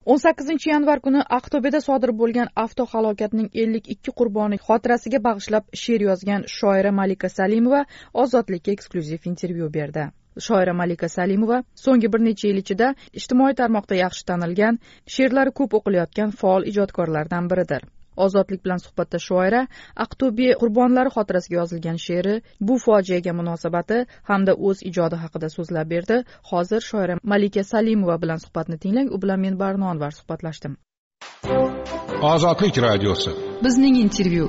18-yanvar kuni Aqto'beda sodir bo'lgan avtohalokatning 52 qurboni xotirasiga bag'ishlab she'r yozgan shoira Malika Salimova Ozodlikka eksklyuziv intervyu berdi. Shoira Malika Salimova so'nggi bir necha yil ichida ijtimoiy tarmoqda yaxshi tanilgan, she'rlari ko'p o'qilayotgan faol ijodkorlardan biridir. Ozodlik bilan suhbatda shoira Aqto'be qurbonlari xotirasiga yozilgan she'ri, bu fojiaga munosabati hamda o'z ijodi haqida so'zlab berdi. Hozir shoira Malika Salimova bilan suhbatni tinglang. U bilan men Barno Anvar suhbatlashdim. Ozodlik radiosi. Bizning intervyu.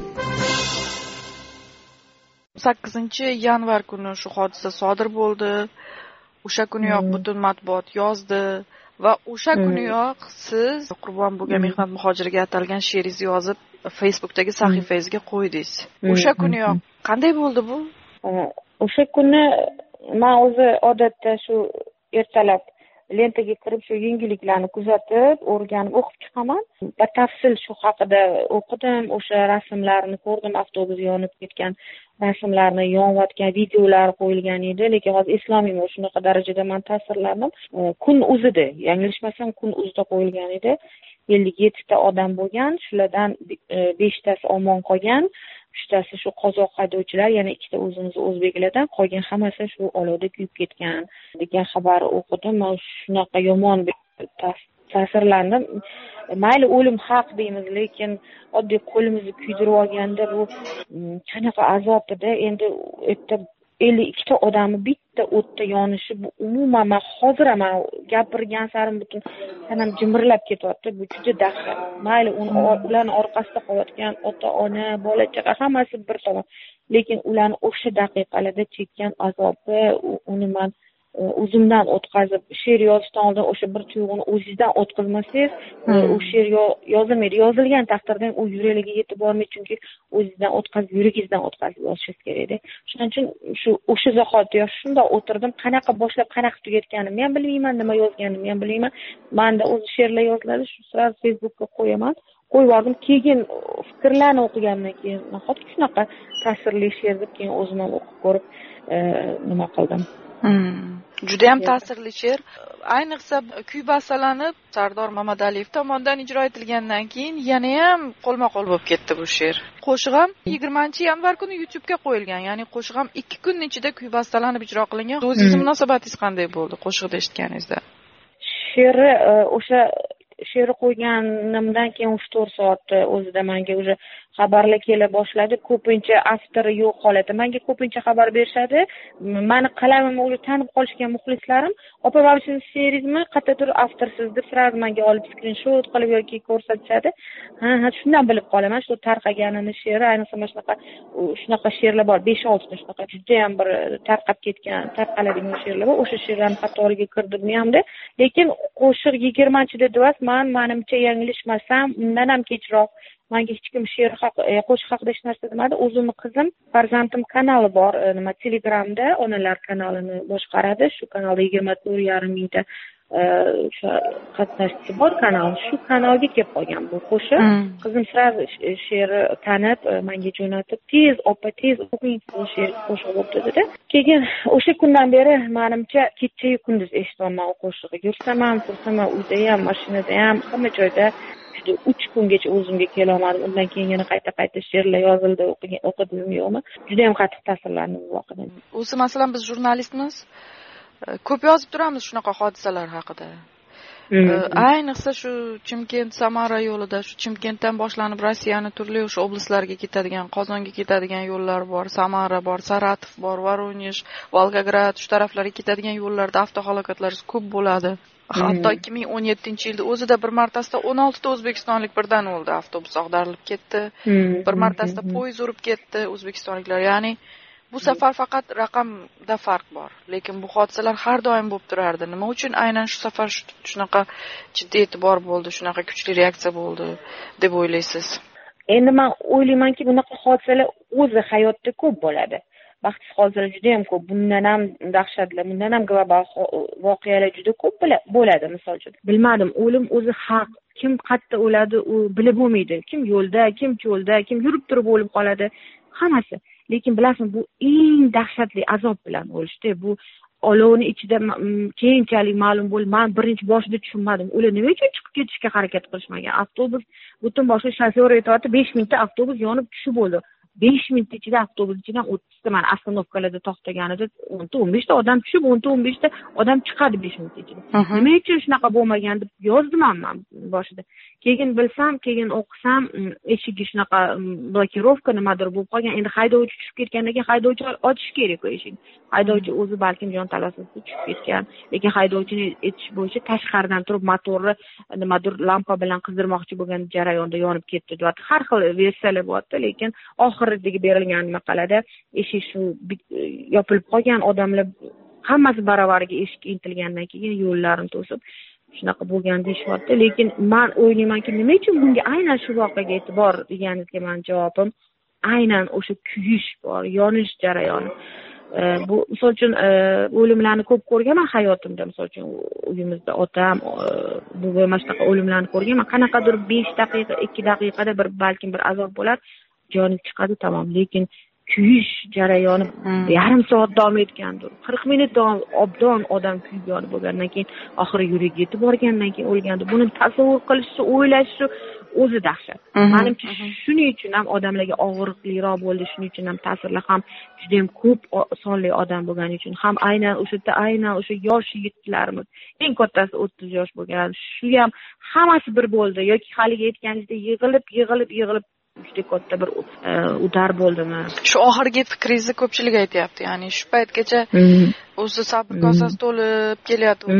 8-yanvar kuni shu hodisa sodir bo'ldi. O'sha kuniyoq butun matbuot yozdi. Va o'sha kuniyoq siz qurbon bo'lgan mehnat muhojiriga atalgan she'ringizni yozib Facebookdagi sahifangizga qo'ydingiz. O'sha kuniyoq qanday bo'ldi bu? O'sha kuni men o'zi odatda shu ertalab lentaga kirib shu yangiliklarni kuzatib, o'rganib o'qib chiqaman. Batafsil shu haqida o'qidim, o'sha rasmlarni ko'rdim, avtobus yonib ketgan rasmlarni, yonayotgan videolar qo'yilgan edi, lekin hozir eslolmayman, shunaqa darajada men ta'sirlandim. Kun o'zida, yanglishmasam kun o'zida qo'yilgan edi. 57 ta odam bo'lgan, shulardan 5 tasi omon qolgan, 3 tasi shu qozoq haydovchilar, yana 2 ta o'zimiz o'zbeklardan, qolgan hammasi shu olovda kuyib ketgan degan xabar o'qidim. Men shunaqa yomon ta'sirlandim. Mayli o'lim haq deymiz, lekin oddiy qo'limizni kuydirib olganda bu qanaqa azob edi. Endi erta 52 ta odamni bitta o'tda yonishi, bu umuman men hozir ham gapirgan sarim butun tanam jimirlab ketyapti. Bu juda dahshat. Mayli ularning orqasida qolayotgan ota-ona, bola-chaqa hammasi bir tomon, lekin ularni o'sha daqiqalarda chekkan azobi, uni men o'zimdan o'tkazib, she'r yozishdan oldin o'sha bir tuyg'uni o'zingizdan o'tkazmasangiz, u she'r yozilmaydi. Yozilgan taqdirda u yuraklarga yetib bormaydi, chunki o'zingizdan o'tkazib, yuragingizdan o'tkazib yozishingiz kerak edi. Shuning uchun o'sha zahoti shunday o'tirdim, qanaqa boshlab, qanaqa tugatganimni ham bilmayman, nima yozganimni ham bilmayman. Menda o'zi she'rlar yoziladi, shu sira Facebookga qo'yaman. Qo'yib yubordim. Keyin fikrlarni o'qigandan keyin nahotki shunaqa ta'sirli she'r deb keyin o'zim ham o'qib ko'rib nima qildim. Juda ham ta'sirli she'r. Ayniqsa kuy bastalanib Sardor Mamadaliyev tomonidan ijro etilgandan keyin yana ham qo'lma-qo'l bo'lib ketdi bu she'r. Qo'shiq ham 20-yanvar kuni YouTube'ga qo'yilgan. Ya'ni qo'shiq ham 2 kun ichida kuy bastalanib ijro qilingan. O'zingizning munosabatingiz qanday bo'ldi qo'shiqni eshitganingizda? She'ri o'sha she'ri qo'yganimdan keyin 3-4 soat o'zida menga o'sha xabarlar kela boshladi. Ko'pincha avtori yo'q holatda menga ko'pincha xabar berishadi. Meni qalamimni o'zi tanib qolishgan muxlislarim, "Opa, mana siz she'ringizmi? Qayerdadir avtorsiz" deb sraz menga olib skrinshot qilib yoki ko'rsatishadi. Ha, shundan bilib qolaman, shu tarqaganini she'ri, ayniqsa mana shunaqa she'rlar bor, 5-6 ta shunaqa juda ham bir tarqab ketgan, tarqaladigan she'rlar bor. O'sha she'rlarni qatoriga kirdirmayamdi. Lekin qo'shiq 20-chida devas, menimcha yanglishmasam, undan ham kechroq menga hech kim she'r qo'shiq haqida hech narsa demadi. O'zimning qizim, farzandim kanali bor, Telegramda onalar kanalini boshqaradi. Shu kanalda 24,5 mingta qatnashchi bor kanal. Shu kanalga kelib qolgan bu qo'shiq. Qizim sразу she'rni tanib, menga jo'natib, "Tez, opa, tez o'qing, bu she'r qo'shiq bo'pti" dedi. Keyin o'sha kundan beri menimcha kecha-yu kunduz eshityapman u qo'shiqni. Yursam ham, tursam ham, uyda ham, mashinada ham, hamma joyda 3 kungacha o'zimga kela olmadim. Undan keyin yana qayta she'rlar yozildi, o'qidim yo'qmi? Juda ham qattiq ta'sirlandim bu voqeadan. O'zi masalan biz jurnalistmiz, ko'p yozib turamiz shunaqa hodisalar haqida. Ayniqsa shu Chimkent-Samara yo'lida, shu Chimkentdan boshlanib Rossiyaning turli o'sha oblastlarga ketadigan, Qozonga ketadigan yo'llar bor, Samara bor, Saratov bor, Voronoj, Volgograd, shu taraflarga ketadigan yo'llarda avtohalokatlar ko'p bo'ladi. Hatto 2017-yilda o'zida bir martasida 16 ta o'zbekistonlik birdan o'ldi, avtobus ag'darilib ketdi. Bir martasida poyezd urib ketdi o'zbekistonliklar. Ya'ni bu safar faqat raqamda farq bor, lekin bu hodisalar har doim bo'lib turardi. Nima uchun aynan shu safar shunaqa jiddiy e'tibor bo'ldi, shunaqa kuchli reaksiya bo'ldi deb o'ylaysiz? Endi men o'ylaymanki, bunaqa hodisalar o'zi hayotda ko'p bo'ladi. Baxtsiz hodisalar juda ham ko'p. Bundan ham dahshatli, bundan ham global voqealar juda ko'p bo'ladi, misol uchun. Bilmadim, o'lim o'zi haq. Kim qayerda o'ladi, u bilib bo'lmaydi. Kim yo'lda, kim cho'lda, kim yurib turib o'lib qoladi, hammasi. Lekin bilasizmi, bu eng dahshatli azob bilan o'lishdi. Bu olovni ichida keyinchalik ma'lum bo'ldi. Men birinchi boshida tushunmadim. Ular nima uchun chiqib ketishga harakat qilishmagan? Avtobus butun boshli shofyor aytayapti, 5 minutda avtobus yonib tushib bo'ldi. 5 minut ichida avtobus ichidan 30 ta mana ostanovkalarda to'xtaganida 10-15 ta odam tushib, 10-15 ta odam chiqadi 5 minut ichida. Nima uchun shunaqa bo'lmagan deb yozdim men boshida. Keyin o'qisam, eshigi shunaqa blokirovka nimadir bo'lib qolgan. Endi haydovchi tushib ketgandan keyin haydovchi ochish kerak eshikni. Haydovchi o'zi balkim jon talashasiga tushib ketgan, lekin haydovchini aytish bo'yicha tashqaridan turib motorni nimadir lampa bilan qizdirmoqchi bo'lgan jarayonda yonib ketdi deyapti. Har xil versiyalar bo'lyapti, lekin oxiridagi berilgan maqolada eshik shu yopilib qolgan, odamlar hammasi baravariga eshikka intilgandan keyin yo'llarni to'sib shunaqa bo'lgan deyishyapti. Lekin men o'ylaymanki, nima uchun bunga aynan shu voqeaga e'tibor deganingizga men javobim aynan o'sha kuyish bor, yonish jarayoni. Bu misol uchun o'limlarni ko'p ko'rganman hayotimda. Misol uchun uyimizda otam, buvim mana shunaqa o'limlarni ko'rganman. Qanaqadir 5 daqiqa, 2 daqiqada balkim bir azob bo'lar, joni chiqadi, tamom. Lekin kuyish jarayoni yarim soat davom etgandir. 40 minut obdon odam kuyib yonib bo'lgandan keyin oxiri yurak yetib borgandan keyin o'lgandi. Buni tasavvur qilishi, o'ylashi o'zi dahshat. Menimcha shuning uchun ham odamlarga og'riqliroq bo'ldi, shuning uchun ham ta'sirli, ham juda ham ko'p sonli odam bo'lgani uchun ham aynan o'sha yosh yigitlarimiz, eng kattasi 30 yosh bo'lgan, shu ham hammasi bir bo'ldi yoki haligi aytganingizdek yig'ilib juda katta bir udar bo'ldimi? Shu oxirgi fikringizni ko'pchilik aytyapti. Ya'ni shu paytgacha o'zi sabr kosasi to'lib kelyapti.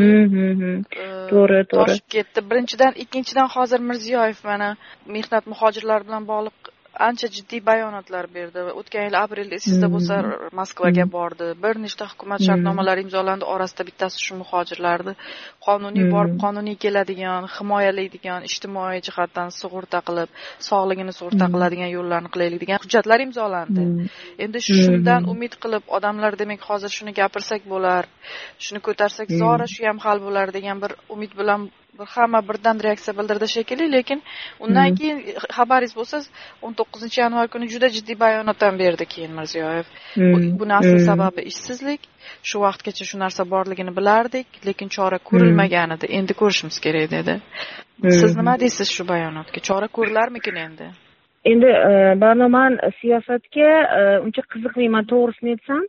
To'g'ri. Toshib ketdi. Birinchidan, ikkinchidan hozir Mirziyoyev mana mehnat muhojirlari bilan bog'liq ancha jiddiy bayonotlar berdi. O'tgan yil aprelda esingizda bo'lsa Moskvaga bordi. Bir nechta hukumat shartnomalari imzolandi, orasida bittasi shu muhojirlarni qonuniy borib, qonuniy keladigan, himoyalaydigan, ijtimoiy jihatdan sug'urta qilib, sog'ligini sug'urta qiladigan yo'llarni qilaylik degan hujjatlar imzolandi. Endi shundan umid qilib odamlar, demak, hozir shuni gapirsak bo'lar, shuni ko'tarsak zora shu ham hal bo'lar degan bir umid bilan hamma birdan reaksiya bildirdi shekilli, lekin undan keyin xabaringiz bo'lsa 19-yanvar kuni juda jiddiy bayonot ham berdi keyin Mirziyoyev. Buni asl sababi ishsizlik. Shu vaqtgacha shu narsa borligini bilardik, lekin chora ko'rilmagan edi. Endi ko'rishimiz kerak dedi. Siz nima deysiz shu bayonotga? Chora ko'rilarmikin endi? Endi barnoman siyosatga uncha qiziqmayman, to'g'risini aytsam.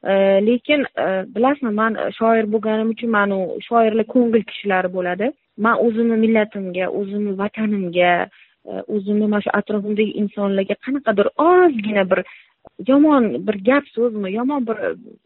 Lekin bilasizmi, men shoir bo'lganim uchun men shoirlar ko'ngil kishilari bo'ladi. Men o'zimni millatimga, o'zimni vatanimga, o'zimni mana shu atrofimdagi insonlarga qanaqadir ozgina bir yomon bir gap so'zmi, yomon bir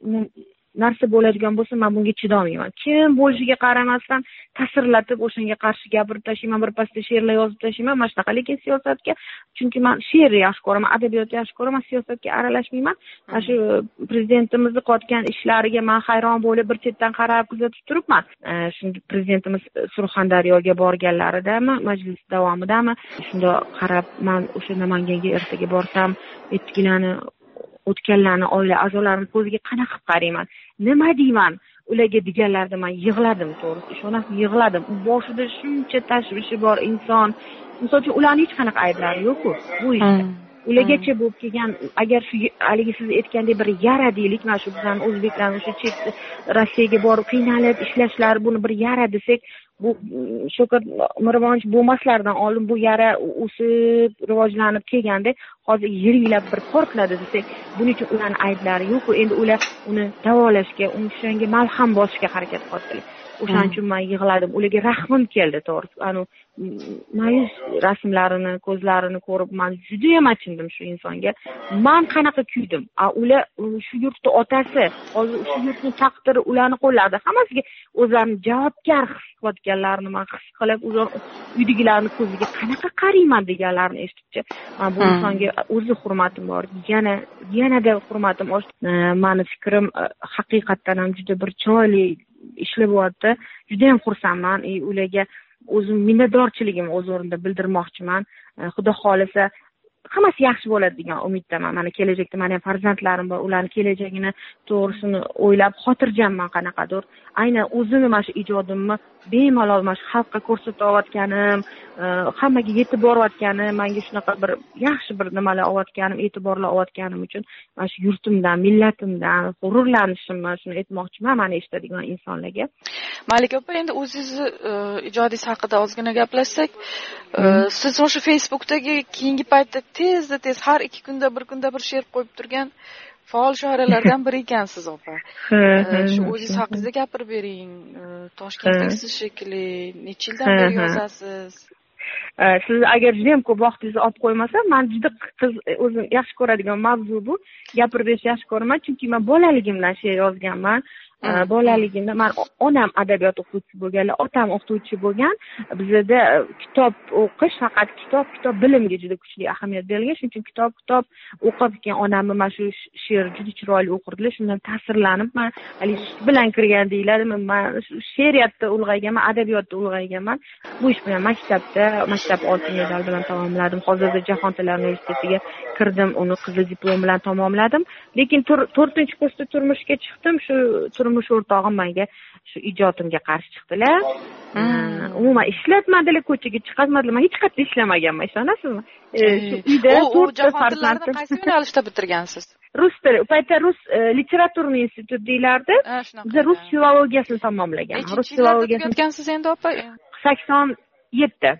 narsa bo'ladigan bo'lsa, men bunga chidolmayman. Kim bo'lishiga qaramasdan ta'sirlatib o'shanga qarshi gapirib tashlayman, bir pasda she'rlar yozib tashlayman, mana shunaqa. Lekin siyosatga, chunki men she'rni yaxshi ko'raman, adabiyotni yaxshi ko'raman, siyosatga aralashmayman. Mana shu prezidentimizni qotgan ishlariga men hayron bo'lib bir chetdan qarab kuzatib turibman. Shunda prezidentimiz Surxondaryoga borganlaridami, majlis davomidami, shunda qarab men o'sha Namanganga ertaga borsam, etkilarni o'tganlarni oila a'zolarini ko'ziga qanaqa qarayman, nima deyman ularga deganlarda men yig'ladim, to'g'risi ishonasiz, yig'ladim. Boshida shuncha tashvishi bor inson, misol uchun ularning hech qanaqa ayblari yo'q-ku bu ishda. Ulargacha bo'lib kelgan, agar shu haligi siz aytgandek bir yara deylik, mana shu bizning o'zbeklarning o'sha chet Rossiyaga borib qiynalib ishlashlari buni bir yara desak, bu Shavkat Miromonovich bo'lmaslardan oldin bu yara o'sib rivojlanib kelganda hozir yirilab bir portladi desak, buning uchun ularning ayblari yo'q-ku. Endi ular uni davolashga, o'shanga malham bosishga harakat qildilar. O'shaning uchun men yig'ladim. Ularga rahmim keldi, to'g'risi. Ma'yus rasmlarini, ko'zlarini ko'rib men juda ham achindim shu insonga. Men qanaqa kuydim. Ular shu yurtning otasi, hozir shu yurtning taqdiri ularning qo'llarida. Hammasiga o'zlarini javobgar his qilayotganlarini men his qilib, uydagilarning ko'ziga qanaqa qarayman deganlarini eshitibchi, men bu insonga o'zi hurmatim bor. Yanada hurmatim oshdi. Meni fikrim haqiqatdan ham juda bir chiroyli ishlayapti. Juda ham xursandman. Ularga o'zim minnatdorchiligimni o'z o'rnida bildirmoqchiman. Xudo xolisa hammasi yaxshi bo'ladi degan umiddaman. Mana kelajakda meni ham farzandlarim bor, ularning kelajagini to'g'risini o'ylab xotirjamman qanaqadir. Aynan o'zimni mana shu ijodimni bemalol mana shu xalqqa ko'rsatayotganim, hammaga yetib borayotganim, menga shunaqa bir yaxshi bir nimalar olayotganim, e'tiborlar olayotganim uchun mana shu yurtimdan, millatimdan g'ururlanishimni shuni aytmoqchiman mana eshitadigan insonlarga. Malika opa, endi o'zingizni ijodingiz haqida ozgina gaplashsak, siz o'sha Facebookdagi keyingi paytda tez har 2 kunda bir she'r qo'yib turgan faol shoiralardan biri ekansiz opa. Shu o'zingiz haqingizda gapirib bering. Toshkentdasiz shekilli, necha yildan beri yozasiz? Siz agar juda ham ko'p vaqtingizni olib qo'ymasam, men juda o'zim yaxshi ko'radigan mavzu bu. Gapirib berishni yaxshi ko'raman, chunki men bolaligimdan she'r yozganman. Bolaligimda men onam adabiyot o'qituvchisi bo'lganlar, otam o'qituvchi bo'lgan. Bizda kitob o'qish, faqat kitob bilimga juda kuchli ahamiyat berilgan. Shuning uchun kitob o'qib keyin onamni mana shu she'r juda chiroyli o'qirdilar. Shundan ta'sirlanib men hali bilan kirgan deyiladimi, men she'riyatda ulg'ayganman, adabiyotda ulg'ayganman. Bu ish bilan maktab oltin medal bilan tamomladim. Hozirda Jahon tillari universitetiga kirdim, uni qizil diplom bilan tamomladim. Lekin 4-kursda turmushga chiqdim. Shu turmush o'rtog'im menga shu ijodimga qarshi chiqdilar. Umuman ishlatmadilar, ko'chaga chiqarmadilar. Men hech qayerda ishlamaganman, ishonasizmi? Shu uyda 4 farzandni qaysi yo'nalishda bitirgansiz? Rus tili, u paytda rus literaturniy institut deylardi. Biz rus filologiyasini tamomlaganman. Rus filologiyasini o'tgansiz endi opa? 87.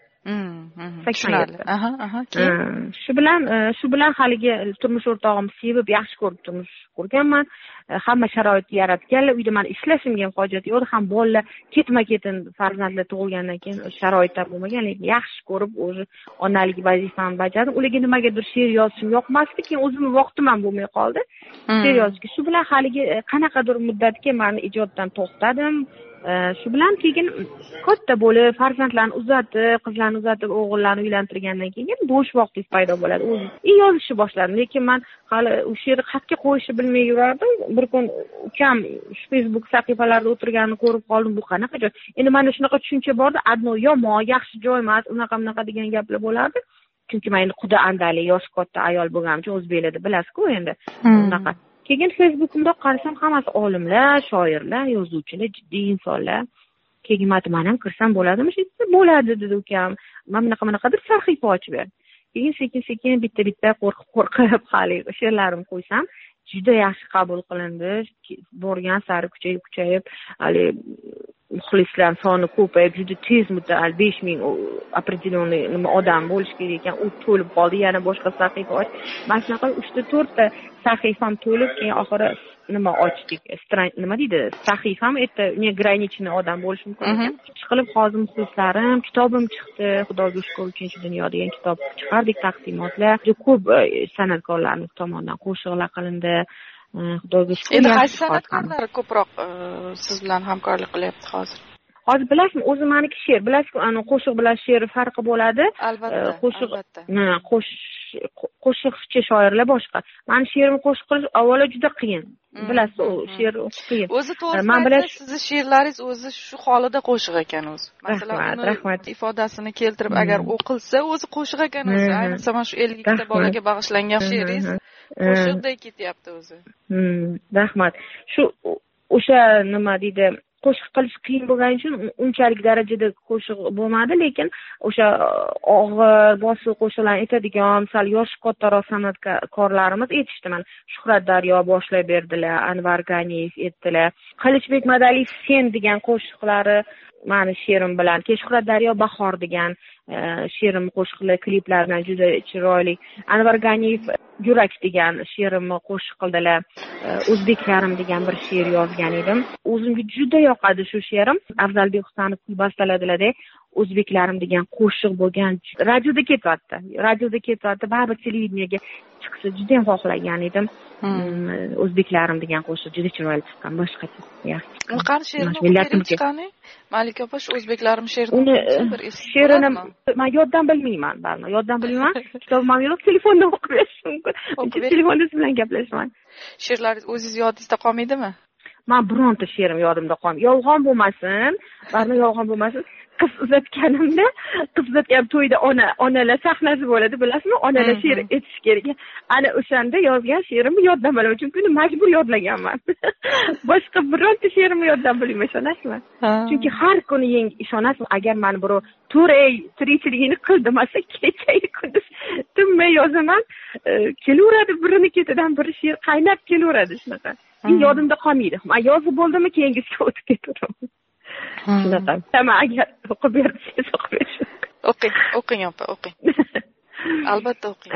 Shu bilan haligi turmush o'rtog'im sevib yaxshi ko'rib turmush qurganman. Hamma sharoitni yaratganlar. Uyda men ishlashimga ham hojat yo'q. Ham bolalar ketma-ketin farzandlar tug'ilgandan keyin sharoit bo'lmagan, lekin yaxshi ko'rib o'zi onalik vazifamni bajardim. Ularga nimagadir she'r yozishim yoqmasdi, keyin o'zimning vaqtim ham bo'lmay qoldi she'r yozishga. Shu bilan haligi qanaqadir muddatga men ijoddan to'xtadim. Shu bilan keyin katta bo'lib, farzandlarni uzatib, qizlarni uzatib, o'g'illarni uylantirgandan keyin bo'sh vaqtingiz paydo bo'ladi. O'zim yozishni boshladim, lekin men hali u she'rni xatga qo'yishni bilmay yurardim. Bir kun ukam Facebook sahifalarida o'tirganini ko'rib qoldim. Bu qanaqa joy? Endi mana shunaqa tushuncha bordi, adno yomon, yaxshi joy emas, unaqa degan gaplar bo'lardi. Chunki men endi quda andali, yosh katta ayol bo'lganim uchun o'zbeklarda bilasiz-ku endi. Unaqa. Keyin Facebookimda qarasam, hammasi olimlar, shoirlar, yozuvchilar, jiddiy insonlar. Keyin men ham kirsam bo'ladimi? Bo'ladi dedi ukam. Men bunaqa bir sahifa ochib berdim. Keyin sekin bitta qo'rqib hali she'rlarimni qo'ysam, juda yaxshi qabul qilindi. Borgan sari kuchayib, hali muxlislar soni ko'payib, juda tez muddat 5000 определенный odam bo'lish kerak ekan, u to'lib qoldi. Yana boshqa sahifa och. Mana shunaqa 3-4 ta sahifam to'lib, keyin oxiri ochdik. Nima deydi? Sahifam неограниченный odam bo'lish mumkin ekan. Chiqilib hozir muxlislarim, kitobim chiqdi. Xudoga shukr, 3-dunyo degan kitob chiqardik, taqdimotlar. Juda ko'p san'atkorlarning tomonidan qo'shiqlar qilindi. Xudoga shukr. Endi qaysi san'atkorlar ko'proq siz bilan hamkorlik qilyapti hozir? Hozir bilasizmi, o'zi meniki she'r. Bilasizku, qo'shiq bilan she'r farqi bo'ladi. Albatta. Qo'shiqchi shoirlar boshqa. Meni she'rimni qo'shiq qilish avvalo juda qiyin. Bilasiz, u she'r qiyin. O'zi to'g'ri, sizni she'rlaringiz o'zi shu holida qo'shiq ekan o'zi. Masalan, rahmat. ifodasini keltirib agar o'qilsa, o'zi qo'shiq ekan o'zi. Ayniqsa mana shu 52 ta bolaga bag'ishlangan she'ringiz qo'shiqdek ketyapti o'zi. Rahmat. Shu o'sha nima deydi, qo'shiq qilish qiyin bo'lgani uchun unchalik darajada qo'shiq bo'lmadi, lekin o'sha og'ir bosiq qo'shiqlarni aytadigan, sal yoshi kattaroq san'atkorlarimiz aytishdi. Mana Shuhrat Daryo boshlab berdilar, Anvar Ganiyev aytdilar. Qilichbek Madaliyev Sen degan qo'shiqlari meni she'rim bilan, keyin Shuhrat Daryo Bahor degan she'rim qo'shiqlar kliplar bilan juda chiroyli. Anvar Ganiyev Yurak degan she'rimni qo'shiq qildilar. O'zbeklarim degan bir she'r yozgan edim. O'zimga juda yoqadi shu she'rim. Afzalbek Husanov bastaladilar-da. O'zbeklarim degan qo'shiq bo'lgan. Radioda ketyapti. Baribir televideniyaga chiqsa juda ham xohlagan edim. O'zbeklarim degan qo'shiq juda chiroyli chiqqan, boshqacha yaxshi. Qani she'rni chiqqani? Malika opa, shu o'zbeklarim she'rini bir she'rini men yoddan bilmayman. Kitobim ham yo'q, telefonda o'qib berish mumkin. Telefonda siz bilan gaplashaman. She'rlaringiz o'zingiz yodingizda qolmaydimi? Men bironta she'rim yodimda qolmaydi. Yolg'on bo'lmasin. qiz uzatganimda qiz uzatgan to'yda onalar sahnasi bo'ladi, bilasizmi? Onalar she'r aytish kerak. Ana o'shanda yozgan she'rimni yoddan bilaman, chunki uni majbur yodlaganman. Boshqa bironta she'rimni yoddan bilmayman, ishonasizmi? Chunki har kuni ishonasizmi, agar meni birov "To'ray, tirikchiligini qil" demasa, kecha kunduz tinmay yozaman. Kelaveradi birini ketidan biri she'r qaynab kelaveradi shunaqa. Yodimda qolmaydi. Men yozib bo'ldimmi, keyingisiga o'tib ketaveraman. Shunaqa. Tamam, agar o'qib bersangiz o'qib berishim. O'qing opa, o'qing. Albatta o'qing.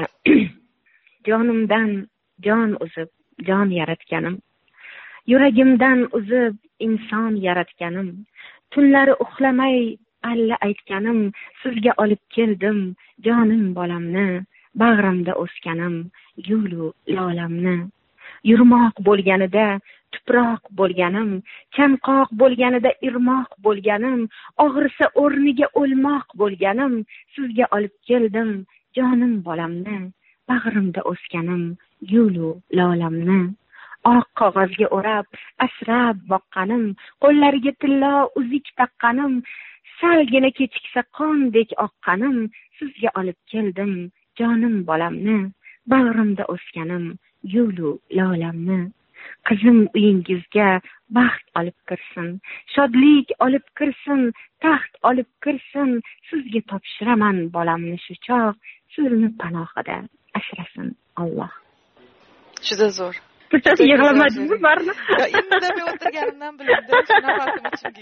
Jonimdan jon uzib, jon yaratganim. Yuragimdan uzib, inson yaratganim. Tunlari uxlamay alla aytganim, sizga olib keldim jonim bolamni, bag'rimda o'sganim, gulu lolamni. Yurmoq bo'lganida tuproq bo'lganim, chanqoq bo'lganida irmoq bo'lganim, og'risa o'rniga o'lmoq bo'lganim, sizga olib keldim jonim bolamni, bag'rimda o'sganim, gulu lolamni. Oq qog'ozga o'rab, asrab boqqanim, qo'llariga tillo uzik taqqanim, salgina kechiksa qondek oqqanim, sizga olib keldim jonim bolamni, bag'rimda o'sganim, gulu lolamni. Qizim uyingizga baxt olib kirsin, shodlik olib kirsin, taxt olib kirsin, sizga topshiraman bolamni shu chog', sizni panohida asrasin Alloh. Juda zo'r. Yig'lamadingmi barni? Indamay o'tirganimdan bildim, shunaqasim ichimga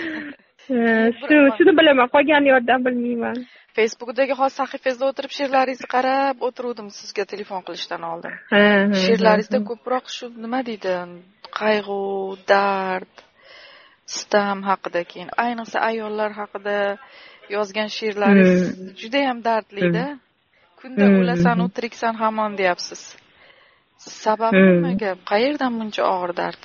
yetdi. Shuni bilaman, qolgan yordam bilmayman. Facebookdagi xos sahifangizda o'tirib she'rlaringizni qarab o'tiruvdim sizga telefon qilishdan oldin. She'rlaringizda ko'proq shu nima deydi, qayg'u, dard, sitam haqida, keyin ayniqsa ayollar haqida yozgan she'rlaringiz juda ham dardli-da. Kunda o'lasan, tiriksan hamon deyapsiz. Sababi nimaga? Qayerdan buncha og'ir dard?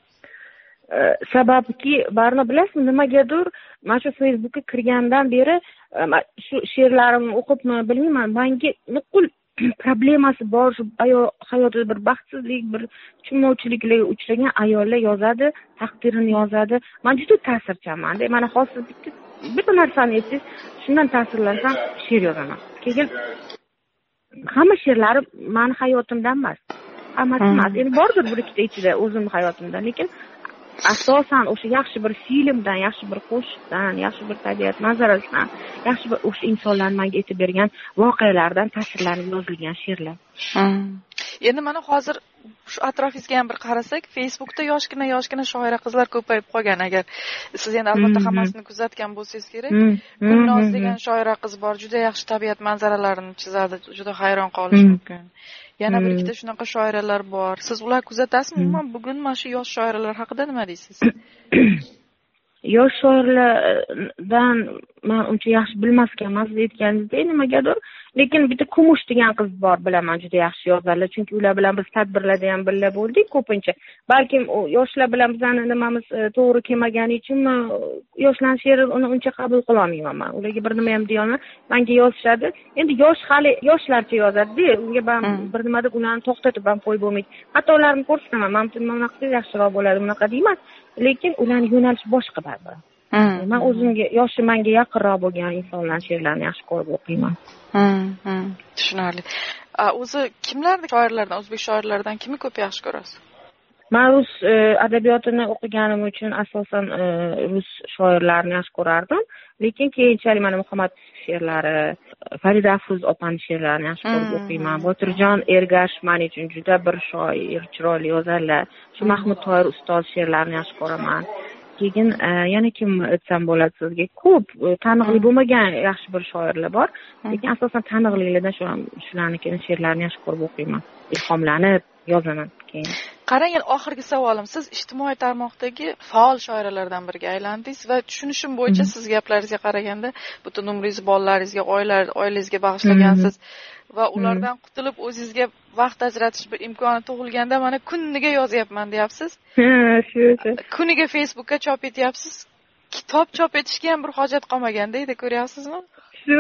Sababki, barni bilasizmi, nimagadir mana shu Facebookka kirgandan beri shu she'rlarimni o'qibmi bilmayman, menga nuqul problemasi bor, shu hayotida bir baxtsizlik, bir tushunmovchiliklarga uchragan ayollar yozadi, taqdirini yozadi. Men juda ta'sirchanman. Mana hozir bitta narsani aytsangiz, shundan ta'sirlansam she'r yozaman. Keyin hamma she'rlarim meni hayotimdan emas. Hammasi emas. Endi bordir bir ikkita ichida o'zimning hayotimdan, lekin asosan o'sha yaxshi bir filmdan, yaxshi bir qo'shiqdan, yaxshi bir tabiat manzarasidan, yaxshi bir o'sha insonlar menga aytib bergan voqealardan ta'sirlanib yozilgan she'rlar. Endi mana hozir shu atrofingizga ham bir qarasak, Facebookda yoshgina shoira qizlar ko'payib qolgan. Agar siz endi albatta hammasini kuzatgan bo'lsangiz kerak. Gulnoz degan shoira qiz bor, juda yaxshi tabiat manzaralarini chizadi, juda hayron qolish mumkin. Yana bir ikkita shunaqa shoiralar bor. Siz ular kuzatasizmi? Umuman bugun mana shu yosh shoiralar haqida nima deysiz? Yosh shoirlardan men uncha yaxshi bilmas ekanman, siz aytganingizdek nimagadir. Lekin bitta Kumush degan qiz bor, bilaman, juda yaxshi yozadilar. Chunki ular bilan biz tadbirlarda ham birga bo'ldik ko'pincha. Balkim yoshlar bilan bizning nimamiz to'g'ri kelmagani uchun yoshlarning she'rini uncha qabul qila olmayman men. Ularga bir nima ham deya olmayman. Menga yozishadi. Endi yosh hali yoshlarcha yozadi-da, unga bir nima deb ularni to'xtatib ham qo'yib bo'lmaydi. Hatto ularni ko'rsataman, men bunaqa qilsa yaxshiroq bo'ladi, bunaqa deyman. Lekin ularning yo'nalishi boshqa baribir. Men o'zimga yoshi menga yaqinroq bo'lgan insonlar she'rlarini yaxshi ko'rib o'qiyman. Tushunarli. O'zi kimlarni shoirlardan, o'zbek shoirlaridan kimni ko'p yaxshi ko'rasiz? Men rus adabiyotini o'qiganim uchun asosan rus shoirlarini yaxshi ko'rardim. Lekin keyinchalik mana Muhammad she'rlari, Farida Afruz opaning she'rlarini yaxshi ko'rib o'qiyman. Botirjon Ergash men uchun juda bir shoir, chiroyli yozarlar. Shu Mahmud Tohir ustoz she'rlarini yaxshi ko'raman. Keyin yana kim aytsam bo'ladi sizga? Ko'p taniqli bo'lmagan yaxshi bir shoirlar bor. Lekin asosan taniqlilardan shularning she'rlarini yaxshi ko'rib o'qiyman. Ilhomlanib yozaman keyin. Qarang, oxirgi savolim, siz ijtimoiy tarmoqdagi faol shoiralardan biriga aylandingiz va tushunishim bo'yicha siz gaplaringizga qaraganda butun umringizni bolalaringizga, oilangizga bag'ishlagansiz va ulardan qutulib o'zingizga vaqt ajratish bir imkoni tug'ilganda mana kuniga yozyapman deyapsiz. Kuniga Facebookka chop etyapsiz. kitob chop etishga ham bir hojat qolmaganda edi, ko'ryapsizmi? Shu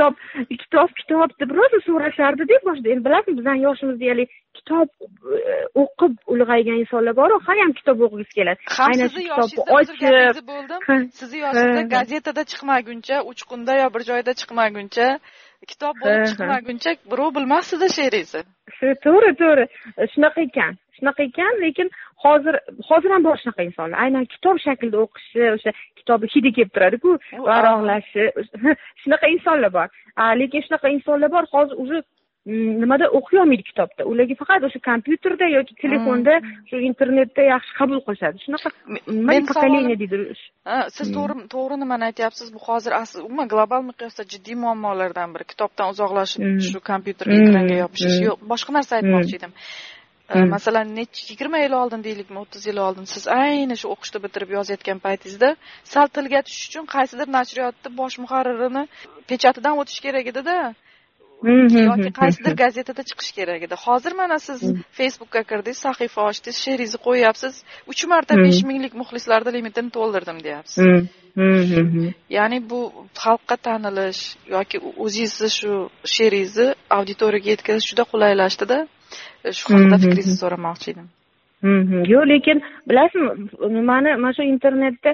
kitob deb rosa so'rashardi-da boshida. Endi bilasizmi, bizning yoshimizda hali kitob o'qib ulg'aygan insonlar bor-ku, ham kitob o'qigisi keladi. Aynan shu kitobni ochib bo'ldim. Sizni yoshingizda gazetada chiqmaguncha, Uchqunda yo bir joyda chiqmaguncha, kitob bo'lib chiqmaguncha birov bilmasdi-da she'ringizni. Shu to'g'ri. Shunaqa ekan, lekin hozir ham bor shunaqa insonlar. Aynan kitob shaklida o'qishi, o'sha kitobni hidi kelib turadi-ku, varaqlashi, shunaqa insonlar bor. Lekin shunaqa insonlar bor, hozir уже nimada o'qiy olmaydi kitobda. Ularga faqat o'sha kompyuterda yoki telefonda, shu internetda yaxshi qabul qilishadi. Shunaqa men pokoleniya deydi. Siz to'g'ri nimani aytyapsiz? Bu hozir umuman global miqyosda jiddiy muammolardan biri. Kitobdan uzoqlashib, shu kompyuterga, ekranga yopishish. Yo'q, boshqa narsa aytmoqchi edim. Masalan, 20 yil oldin deylikmi, 30 yil oldin siz ayni shu o'qishni bitirib yozayotgan paytingizda sal tilga tushish uchun qaysidir nashriyotda bosh muharririni pechatidan o'tish kerak edi-da. Yoki qaysidir gazetada chiqish kerak edi. Hozir mana siz Facebookga kirdingiz, sahifa ochdingiz, she'ringizni qo'yapsiz, 3 marta 5 minglik muxlislarda limitini to'ldirdim deyapsiz. Ya'ni bu xalqqa tanilish yoki o'zingizni shu she'ringizni auditoriyaga yetkazish juda qulaylashdi-da. Shu haqida fikringizni so'ramoqchi edim. Yo'q, lekin bilasizmi, mana shu internetda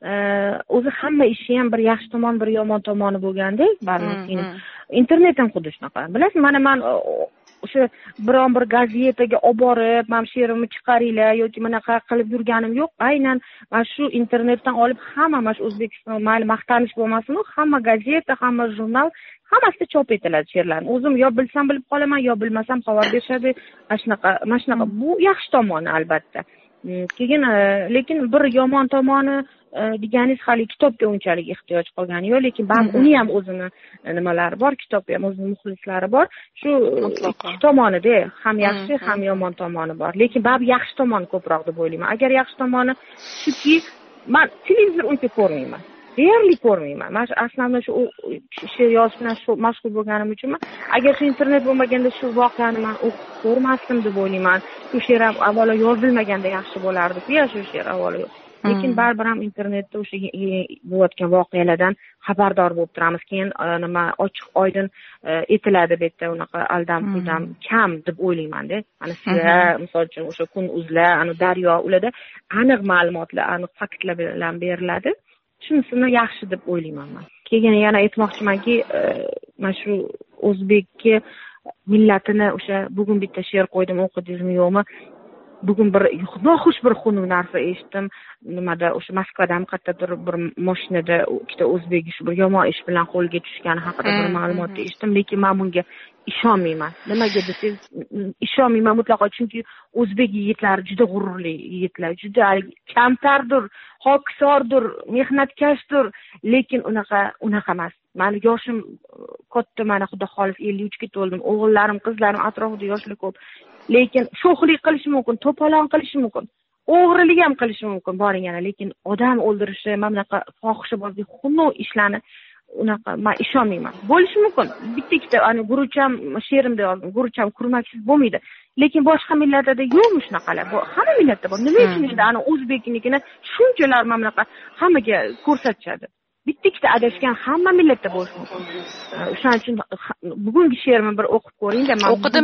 o'zi hamma ishi ham bir yaxshi tomon, bir yomon tomoni bo'lganda, baribir internet ham xuddi shunaqa. Bilasizmi, men o'sha biron bir gazetaga olib borib, men she'rimni chiqaringlar yoki bunaqa qilib yurganim yo'q. Aynan mana shu internetdan olib hamma mana shu O'zbekiston mayli maqtanish bo'lmasin, hamma gazeta, hamma jurnal hammasida chop etiladi she'rlarni. O'zim yo bilsam bilib qolaman, yo bilmasam xabar berishadi. Mana shunaqa. Bu yaxshi tomoni albatta. Keyin lekin bir yomon tomoni deganingiz hali kitobga unchalik ehtiyoj qolgani yo'q, lekin uni ham o'zini nimalari bor, kitobga ham o'zining muxlislari bor. Shu ikki tomonida ham yaxshi, ham yomon tomoni bor. Lekin yaxshi tomoni ko'proq deb o'ylayman. Agar yaxshi tomoni shuki, men televizor uncha ko'rmayman. Deyarli ko'rmayman. Men aslida shu she'r yozish bilan shu mashg'ul bo'lganim uchun, agar shu internet bo'lmaganda shu voqeani men o'qib ko'rmasdim deb o'ylayman. Shu she'r avvalo yozilmaganda yaxshi bo'lardi-ku, shu she'r avvalo. Lekin baribir ham internetda o'sha bo'layotgan voqealardan xabardor bo'lib turamiz. Keyin nima ochiq oydin etiladi bu yerda, unaqa aldam-qudam kam deb o'ylayman-da. Mana sizlar misol uchun o'sha Kun.uzlar, Daryo, ularda aniq ma'lumotlar, aniq faktlar bilan beriladi. Shunisini yaxshi deb o'ylayman men. Keyin yana aytmoqchimanki, mana shu o'zbekki millatini o'sha bugun bitta she'r qo'ydim, o'qidingizmi yo'qmi? Bugun bir noxush bir xunuk narsa eshitdim. Nimada o'sha Moskvadan qayerdadir bir mashinada ikkita o'zbek shu bir yomon ish bilan qo'lga tushgani haqida bir ma'lumot eshitdim, lekin men bunga ishonmayman. Nimaga desangiz, ishonmayman mutlaqo, chunki o'zbek yigitlari juda g'ururli yigitlar, juda kamtardir, hokisordir, mehnatkashdir, lekin unaqa emas. Meni yoshim katta, mana xudo xolis 53 ga to'ldim. O'g'illarim, qizlarim atrofida yoshlar ko'p. Lekin sho'xlik qilishi mumkin, to'polon qilishi mumkin, o'g'rilik ham qilishi mumkin, boringana, lekin odam o'ldirishi, mana bunaqa fohishabozlik, xunuk ishlarni unaqa men ishonmayman. Bo'lishi mumkin. Bitta-ikkita gurucham she'rimda yozdim. Gurucham kurmaksiz bo'lmaydi. Lekin boshqa millatlarda yo'qmi shunaqalar? Bu hamma millatda bor. Nima uchun endi o'zbeknikini shunchalar mana bunaqa hammaga ko'rsatishadi? Bitta-ikkita adashgan hamma millatda bo'lishi mumkin. O'shaning uchun bugungi she'rimni bir o'qib ko'ring-da. Men o'qidim,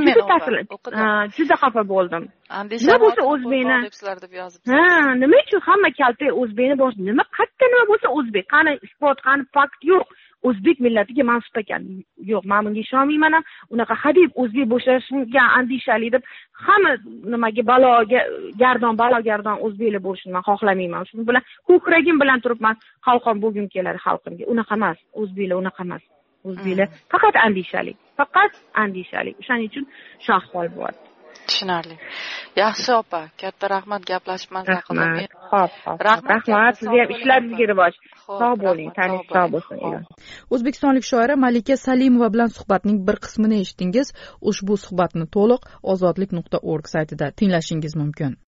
juda xafa bo'ldim. Nima bo'lsa o'zbekni deb yozib. Nima uchun hamma kalta o'zbekni bor? Nima nima bo'lsa o'zbek. Qani isbot, qani fakt yo'q. O'zbek millatiga mansub ekan. Yo'q, men bunga ishonmayman ham. Unaqa hadeb o'zbek bo'shashga andishali deb hamma nimaga baloga gardon o'zbeklar bo'lishini men xohlamayman. Shuning bilan ko'kragim bilan turibman, xalqim bo'lgim keladi xalqimga. Unaqa emas, o'zbeklar unaqa emas. O'zbeklar faqat andishali. O'shaning uchun shu ahvol bo'lyapti. Tushunarli. Yaxshi opa, katta rahmat, gaplashib mazza qildim. Xo'p. Rahmat, sizga ham ishlaringizga rivoj. Sog' bo'ling, tanish sog' bo'lsin. O'zbekistonlik shoira Malika Salimova bilan suhbatning bir qismini eshitdingiz. Ushbu suhbatni to'liq ozodlik.org saytida tinglashingiz mumkin.